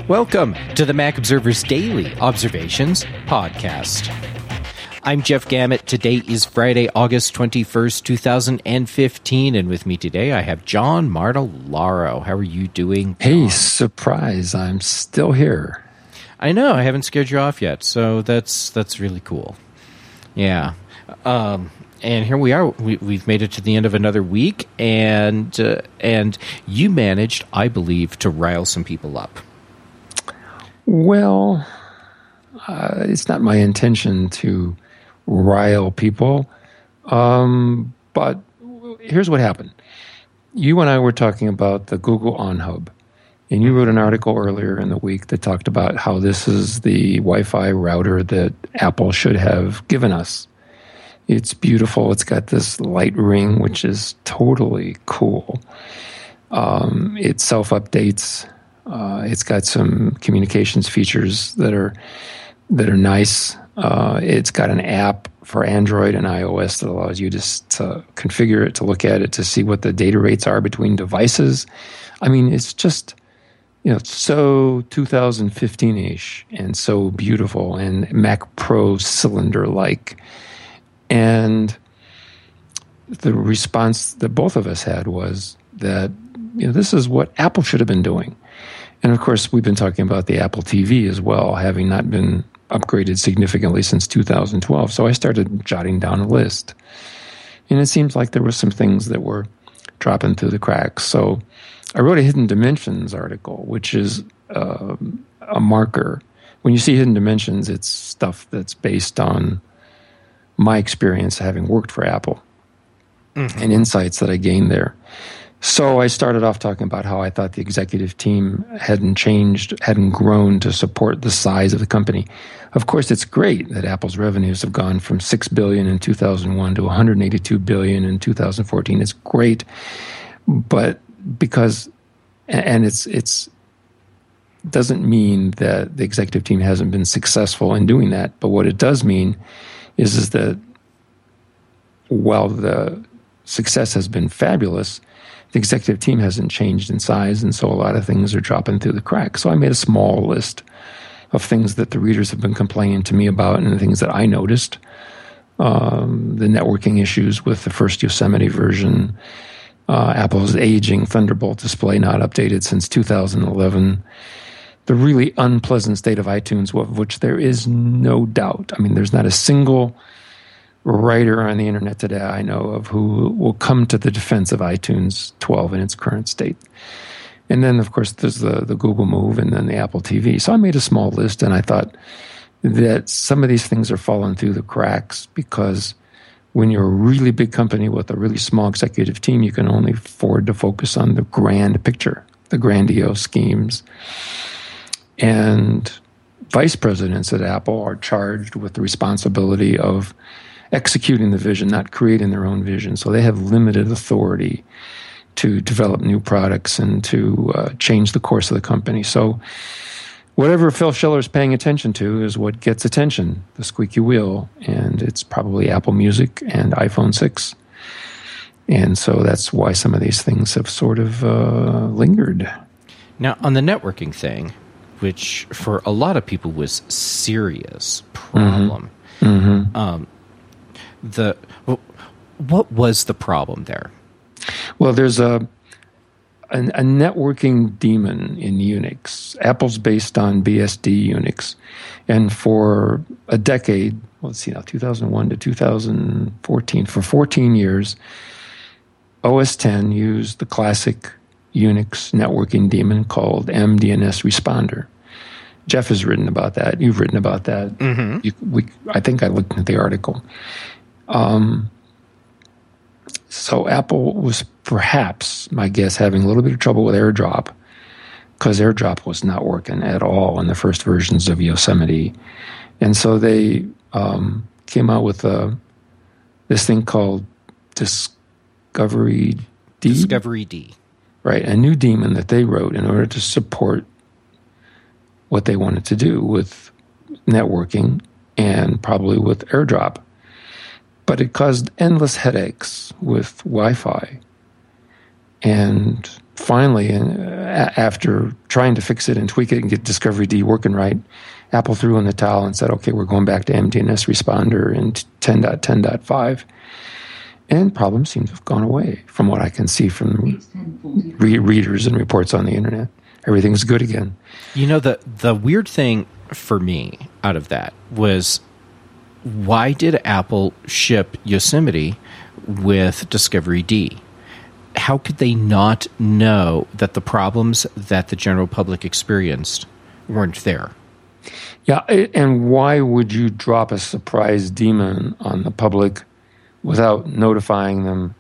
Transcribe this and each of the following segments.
Welcome to the Mac Observer's Daily Observations Podcast. I'm Jeff Gamet. Today is Friday, August 21st, 2015, and with me today I have John Martellaro. How are you doing, John? Hey, surprise, I'm still here. I know, I haven't scared you off yet, so that's really cool. Yeah. And here we are. We've made it to the end of another week, and you managed, I believe, to rile some people up. Well, it's not my intention to rile people, but here's what happened. You and I were talking about the Google On Hub, and you wrote an article earlier in the week that talked about how this is the Wi-Fi router that Apple should have given us. It's beautiful. It's got this light ring, which is totally cool. It self-updates. It's got some communications features that are nice. It's got an app for Android and iOS that allows you to configure it, to look at it, to see what the data rates are between devices. I mean, it's just, so 2015-ish and so beautiful and Mac Pro cylinder-like. And the response that both of us had was that, this is what Apple should have been doing. And of course, we've been talking about the Apple TV as well, having not been upgraded significantly since 2012. So I started jotting down a list. And it seems like there were some things that were dropping through the cracks. So I wrote a Hidden Dimensions article, which is a marker. When you see Hidden Dimensions, it's stuff that's based on my experience having worked for Apple and insights that I gained there. So I started off talking about how I thought the executive team hadn't grown to support the size of the company. Of course, it's great that Apple's revenues have gone from $6 billion in 2001 to $182 billion in 2014. It's great, but it's doesn't mean that the executive team hasn't been successful in doing that. But what it does mean is that while the success has been fabulous, the executive team hasn't changed in size, and so a lot of things are dropping through the cracks. So I made a small list of things that the readers have been complaining to me about and the things that I noticed. The networking issues with the first Yosemite version, Apple's aging Thunderbolt display not updated since 2011, the really unpleasant state of iTunes, of which there is no doubt. I mean, there's not a single writer on the internet today I know of who will come to the defense of iTunes 12 in its current state. And then, of course, there's the Google Move and then the Apple TV. So I made a small list, and I thought that some of these things are falling through the cracks because when you're a really big company with a really small executive team, you can only afford to focus on the grand picture, the grandiose schemes. And vice presidents at Apple are charged with the responsibility of executing the vision, not creating their own vision. So they have limited authority to develop new products and to change the course of the company. So whatever Phil Schiller is paying attention to is what gets attention, the squeaky wheel. And it's probably Apple Music and iPhone 6. And so that's why some of these things have sort of lingered. Now, on the networking thing, which for a lot of people was serious problem, what was the problem there? Well, there's a networking daemon in Unix. Apple's based on BSD Unix. And for a decade, let's see now, 2001 to 2014, for 14 years, OS X used the classic Unix networking daemon called MDNS Responder. Jeff has written about that. You've written about that. I think I looked at the article. So Apple was perhaps, my guess, having a little bit of trouble with AirDrop because AirDrop was not working at all in the first versions of Yosemite. And so they came out with this thing called Discovery D. Discovery D. Right, a new daemon that they wrote in order to support what they wanted to do with networking and probably with AirDrop. But it caused endless headaches with Wi-Fi And finally, after trying to fix it and tweak it and get Discovery D working right, Apple threw in the towel and said, okay, we're going back to MDNS Responder in 10.10.5. And problems seem to have gone away from what I can see from readers and reports on the internet. Everything's good again. You know, the weird thing for me out of that was, why did Apple ship Yosemite with Discovery D? How could they not know that the problems that the general public experienced weren't there? Yeah, and why would you drop a surprise daemon on the public without notifying them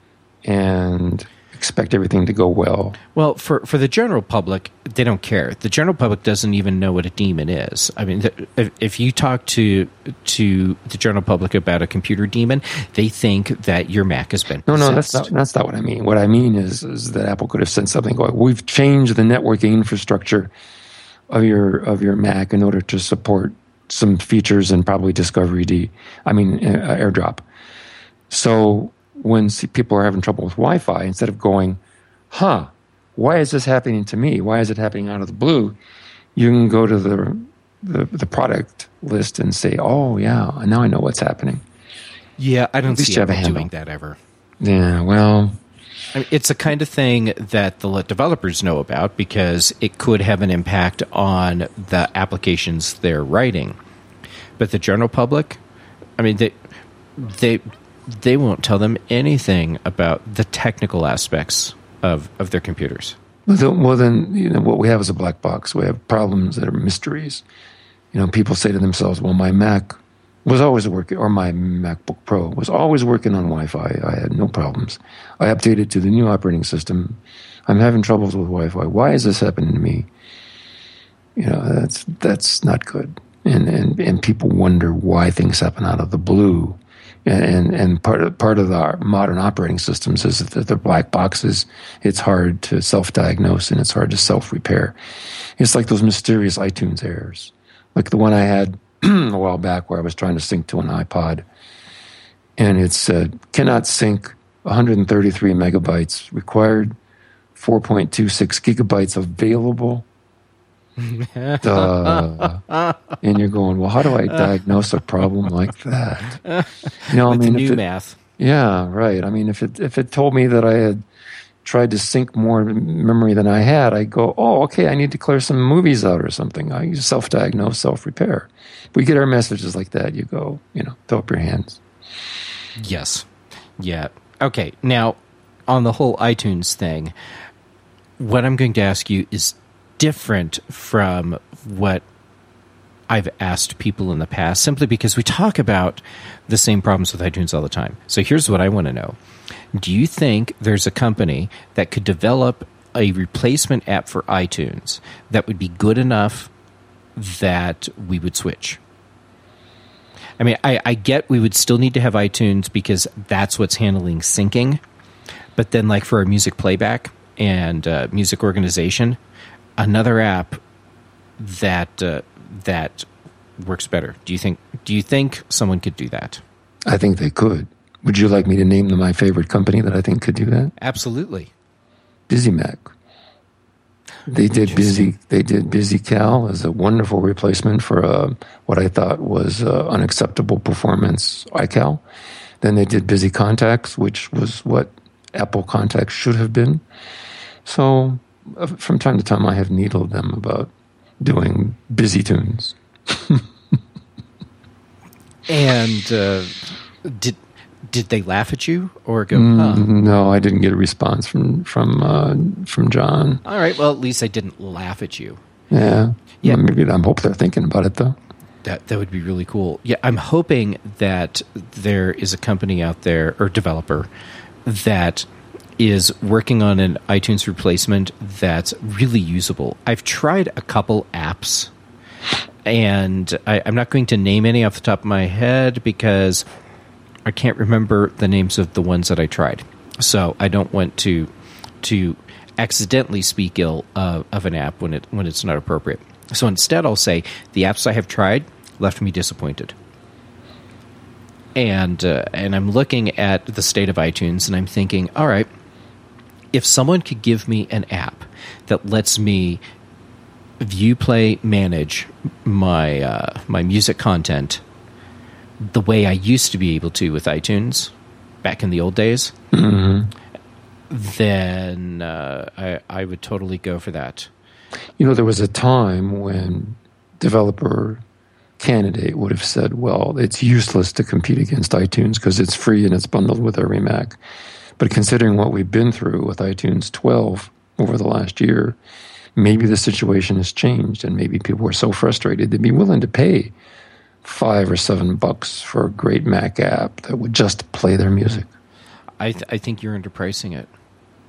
and expect everything to go well? Well, for the general public, they don't care. The general public doesn't even know what a daemon is. I mean, if you talk to the general public about a computer daemon, they think that your Mac has been possessed. No, that's not what I mean. What I mean is that Apple could have sent something going, we've changed the networking infrastructure of your Mac in order to support some features and probably Discovery D. AirDrop. So when people are having trouble with Wi-Fi, instead of going, why is this happening to me? Why is it happening out of the blue? You can go to the product list and say, oh, yeah, now I know what's happening. Yeah, I don't see Apple doing that ever. Yeah, well, I mean, it's the kind of thing that they'll let developers know about because it could have an impact on the applications they're writing. But the general public, I mean, they won't tell them anything about the technical aspects of their computers. Well, then, what we have is a black box. We have problems that are mysteries. People say to themselves, well, my Mac was always working, or my MacBook Pro was always working on Wi-Fi. I had no problems. I updated to the new operating system. I'm having troubles with Wi-Fi. Why is this happening to me? That's not good. And people wonder why things happen out of the blue. And part of our modern operating systems is that they're black boxes. It's hard to self-diagnose and it's hard to self-repair. It's like those mysterious iTunes errors, like the one I had a while back where I was trying to sync to an iPod, and it said cannot sync 133 megabytes required, 4.26 gigabytes available. Duh. And you're going, well, how do I diagnose a problem like that? With the new math. Yeah, right. I mean, if it told me that I had tried to sync more memory than I had, I go, oh, okay, I need to clear some movies out or something. I self-diagnose, self-repair. We get our messages like that. You go, throw up your hands. Yes. Yeah. Okay. Now, on the whole iTunes thing, what I'm going to ask you is different from what I've asked people in the past, simply because we talk about the same problems with iTunes all the time. So here's what I want to know. Do you think there's a company that could develop a replacement app for iTunes that would be good enough that we would switch? I mean, I get we would still need to have iTunes because that's what's handling syncing. But then, like for our music playback and music organization, another app that works better. Do you think someone could do that? I think they could. Would you like me to name my favorite company that I think could do that? Absolutely. BusyMac. They did BusyCal as a wonderful replacement for what I thought was unacceptable performance iCal. Then they did Busy Contacts, which was what Apple Contacts should have been. So from time to time, I have needled them about doing busy tunes. And did they laugh at you or go? No, I didn't get a response from John. All right. Well, at least I didn't laugh at you. Yeah. Well, maybe I hope they're thinking about it though. That would be really cool. Yeah, I'm hoping that there is a company out there or developer that is working on an iTunes replacement that's really usable. I've tried a couple apps, and I'm not going to name any off the top of my head because I can't remember the names of the ones that I tried. So I don't want to accidentally speak ill of an app when it's not appropriate. So instead, I'll say the apps I have tried left me disappointed. And I'm looking at the state of iTunes, and I'm thinking, all right, if someone could give me an app that lets me view, play, manage my my music content the way I used to be able to with iTunes back in the old days, then I would totally go for that. You know, there was a time when developer candidate would have said, well, it's useless to compete against iTunes because it's free and it's bundled with every Mac. But considering what we've been through with iTunes 12 over the last year, maybe the situation has changed and maybe people are so frustrated they'd be willing to pay $5 or $7 for a great Mac app that would just play their music. I think you're underpricing it.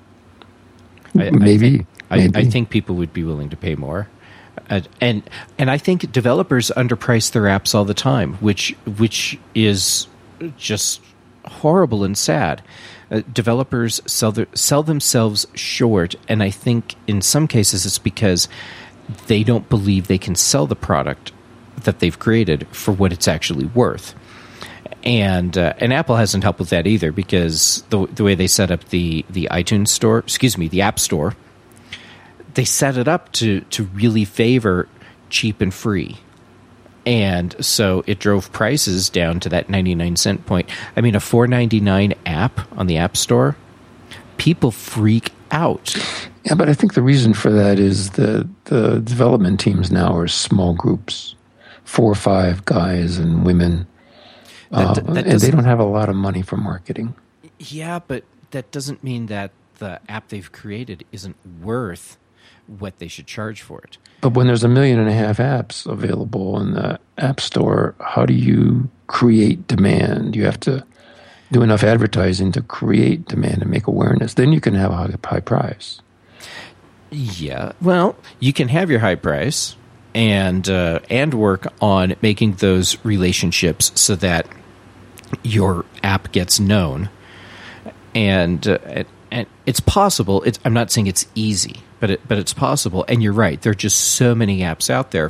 Maybe. I think people would be willing to pay more. And I think developers underprice their apps all the time, which is just horrible and sad. Developers sell themselves short, and I think in some cases it's because they don't believe they can sell the product that they've created for what it's actually worth. And Apple hasn't helped with that either, because the way they set up the iTunes store, the App Store, they set it up to really favor cheap and free. And so it drove prices down to that 99-cent point. I mean, a $4.99 app on the App Store, people freak out. Yeah, but I think the reason for that is the development teams now are small groups, 4 or 5 guys and women. And they don't have a lot of money for marketing. Yeah, but that doesn't mean that the app they've created isn't worth what they should charge for it. But when there's 1.5 million apps available in the App Store, how do you create demand? You have to do enough advertising to create demand and make awareness. Then you can have a high price. Yeah, well, you can have your high price and work on making those relationships so that your app gets known. And it's possible. I'm not saying it's easy, but it's possible. And you're right. There are just so many apps out there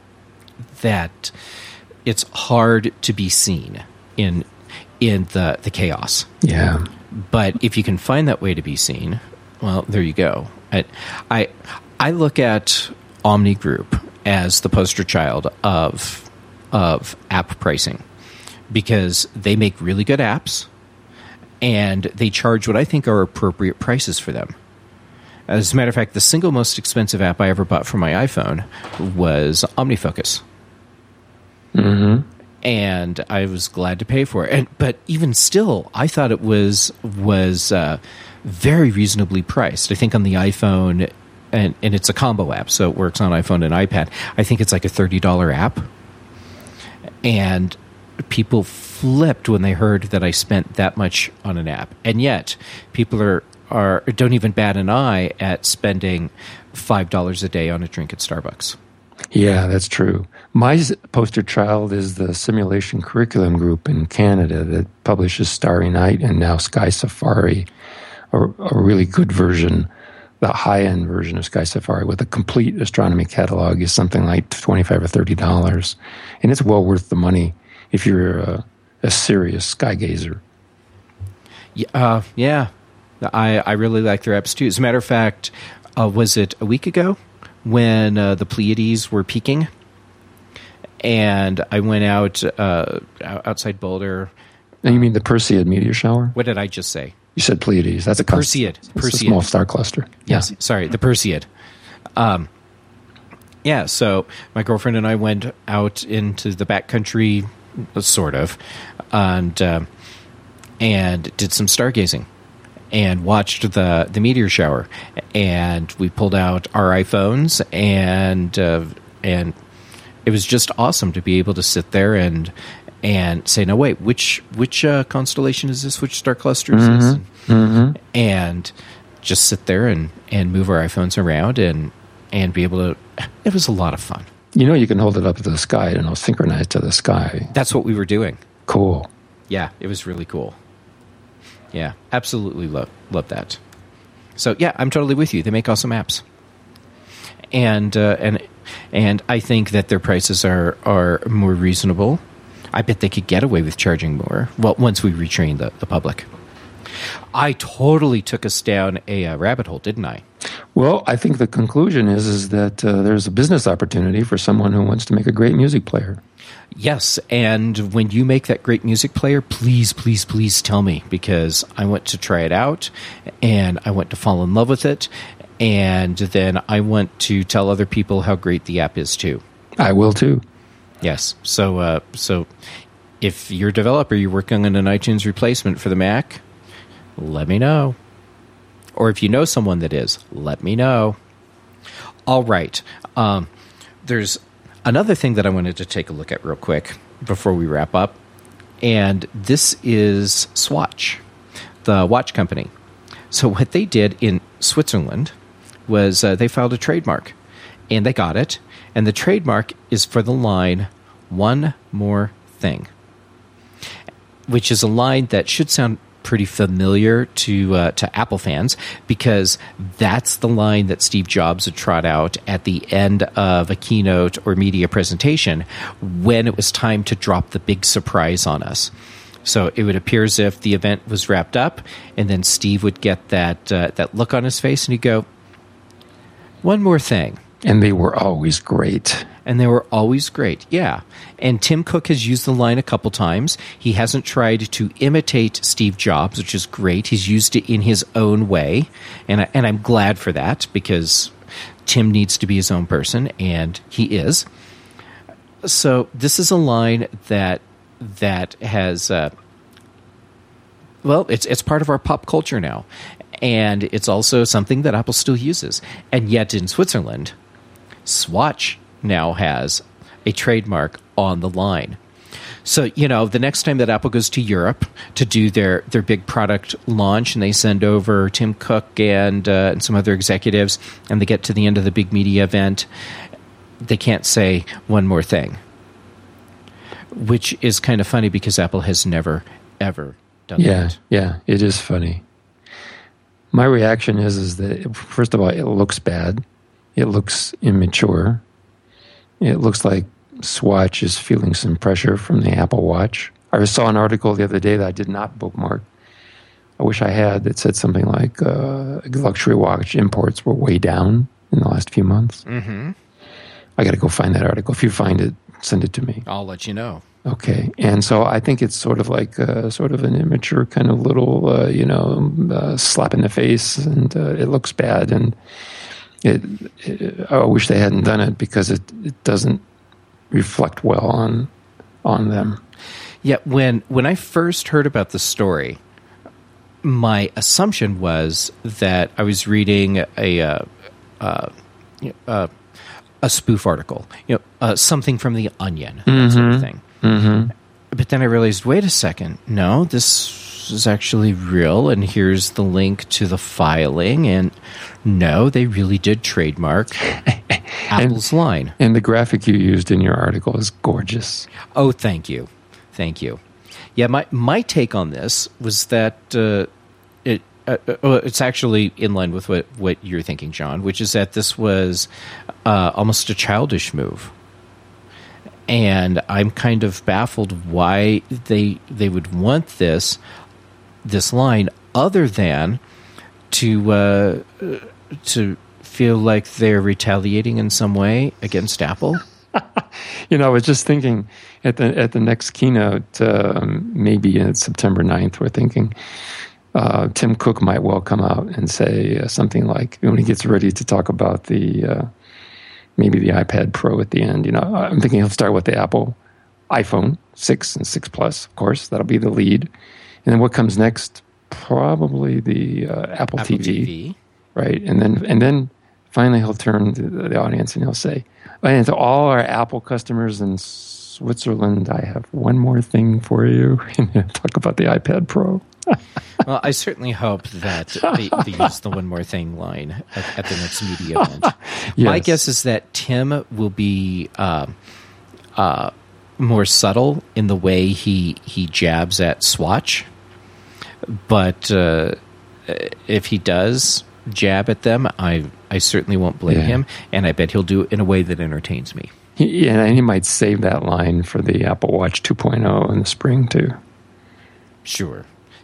that it's hard to be seen in the chaos. Yeah. But if you can find that way to be seen, well, there you go. I look at Omni Group as the poster child of app pricing, because they make really good apps and they charge what I think are appropriate prices for them. As a matter of fact, the single most expensive app I ever bought for my iPhone was OmniFocus. Mm-hmm. And I was glad to pay for it. But even still, I thought it was very reasonably priced. I think on the iPhone, and it's a combo app, so it works on iPhone and iPad. I think it's like a $30 app. And people flipped when they heard that I spent that much on an app. And yet, people don't even bat an eye at spending $5 a day on a drink at Starbucks. Yeah, that's true. My poster child is the Simulation Curriculum Group in Canada that publishes Starry Night and now Sky Safari, a really good version. The high-end version of Sky Safari with a complete astronomy catalog is something like $25 or $30. And it's well worth the money if you're a serious sky gazer. Yeah. I really like their apps too. As a matter of fact, was it a week ago when the Pleiades were peaking? And I went out outside Boulder. And you mean the Perseid meteor shower? What did I just say? You said Pleiades. That's a Perseid. It's a small star cluster. Yes, sorry, the Perseid. Yeah, so my girlfriend and I went out into the backcountry, sort of, and did some stargazing and watched the meteor shower. And we pulled out our iPhones, and it was just awesome to be able to sit there and say, no, wait, which constellation is this? Which star cluster is this? Mm-hmm. And just sit there and move our iPhones around and be able to. It was a lot of fun. You know, you can hold it up to the sky and it'll synchronize to the sky. That's what we were doing. Cool. Yeah, it was really cool. Yeah, absolutely love that. So yeah, I'm totally with you. They make awesome apps, and I think that their prices are more reasonable. I bet they could get away with charging more. Well, once we retrain the public. I totally took us down a rabbit hole, didn't I? Well, I think the conclusion is that there's a business opportunity for someone who wants to make a great music player. Yes, and when you make that great music player, please, please, please tell me, because I want to try it out, and I want to fall in love with it, and then I want to tell other people how great the app is too. I will too. Yes, so if you're a developer, you're working on an iTunes replacement for the Mac, let me know. Or if you know someone that is, let me know. All right. There's another thing that I wanted to take a look at real quick before we wrap up, and this is Swatch, the watch company. So what they did in Switzerland was they filed a trademark, and they got it, and the trademark is for the line "One More Thing," which is a line that should sound pretty familiar to Apple fans, because that's the line that Steve Jobs would trot out at the end of a keynote or media presentation when it was time to drop the big surprise on us. So it would appear as if the event was wrapped up, and then Steve would get that look on his face, and he'd go, "One more thing." And they were always great. And they were always great, yeah. And Tim Cook has used the line a couple times. He hasn't tried to imitate Steve Jobs, which is great. He's used it in his own way, and I'm glad for that, because Tim needs to be his own person, and he is. So this is a line that has, it's part of our pop culture now, and it's also something that Apple still uses. And yet in Switzerland, Swatch now has a trademark on the line. So, the next time that Apple goes to Europe to do their big product launch, and they send over Tim Cook and some other executives, and they get to the end of the big media event, they can't say "one more thing," which is kind of funny, because Apple has never, ever done that. Yeah, it is funny. My reaction is that, first of all, it looks bad. It looks immature. It looks like Swatch is feeling some pressure from the Apple Watch. I saw an article the other day that I did not bookmark. I wish I had. That said something like luxury watch imports were way down in the last few months. Mm-hmm. I got to go find that article. If you find it, send it to me. I'll let you know. Okay. And so I think it's sort of like sort of an immature kind of little, slap in the face, and it looks bad. And I wish they hadn't done it, because it doesn't reflect well on them. Yeah, when I first heard about the story, my assumption was that I was reading a spoof article, something from The Onion, that sort of thing. Mm-hmm. But then I realized, wait a second, no, this is actually real, and here's the link to the filing, and no, they really did trademark Apple's line. And the graphic you used in your article is gorgeous. Oh, thank you. Yeah, my take on this was that it's actually in line with what you're thinking, John, which is that this was almost a childish move. And I'm kind of baffled why they would want this line, other than to feel like they're retaliating in some way against Apple. I was just thinking at the next keynote, maybe in September 9th, we're thinking Tim Cook might well come out and say something like, when he gets ready to talk about maybe the iPad Pro at the end. I'm thinking he'll start with the Apple iPhone 6 and 6 Plus, of course. That'll be the lead. And then what comes next? Probably the Apple TV. Right? And then finally he'll turn to the audience and he'll say, and to all our Apple customers in Switzerland, I have one more thing for you. And he'll talk about the iPad Pro. Well, I certainly hope that they use the "one more thing" line at the next media event. Yes. My guess is that Tim will be more subtle in the way he jabs at Swatch, but if he does jab at them, I certainly won't blame him, and I bet he'll do it in a way that entertains me. And he might save that line for the Apple Watch 2.0 in the spring too. Sure.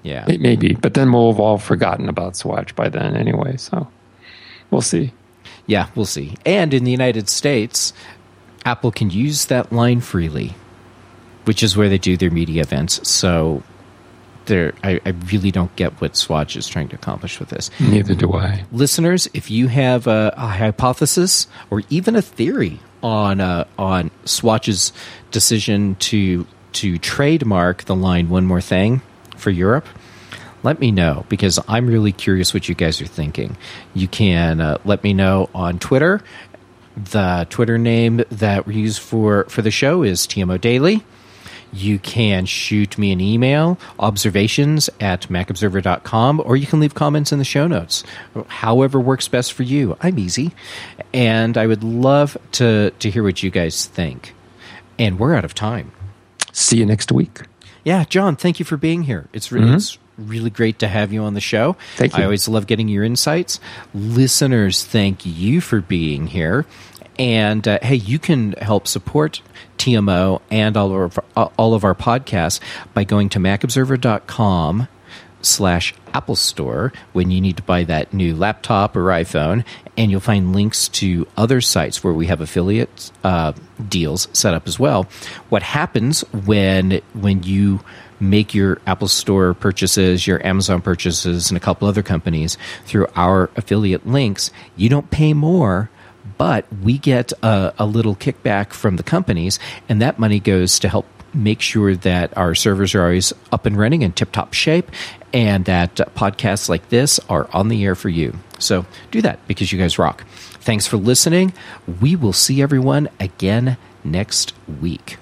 Yeah. Maybe, but then we'll have all forgotten about Swatch by then anyway, so we'll see. Yeah, we'll see. And in the United States, Apple can use that line freely, which is where they do their media events. So I really don't get what Swatch is trying to accomplish with this. Neither do I. Listeners, if you have a hypothesis or even a theory on Swatch's decision to trademark the line One More Thing for Europe, let me know, because I'm really curious what you guys are thinking. You can let me know on Twitter. The Twitter name that we use for the show is TMO Daily. You can shoot me an email, observations@macobserver.com, or you can leave comments in the show notes. However works best for you. I'm easy. And I would love to hear what you guys think. And we're out of time. See you next week. Yeah, John, thank you for being here. It's really great to have you on the show. Thank you. I always love getting your insights. Listeners, thank you for being here. And hey, you can help support TMO and all of our podcasts by going to macobserver.com/Apple Store when you need to buy that new laptop or iPhone, and you'll find links to other sites where we have affiliate deals set up as well. What happens when you make your Apple Store purchases, your Amazon purchases, and a couple other companies through our affiliate links, you don't pay more, but we get a little kickback from the companies, and that money goes to help make sure that our servers are always up and running in tip-top shape, and that podcasts like this are on the air for you. So do that, because you guys rock. Thanks for listening. We will see everyone again next week.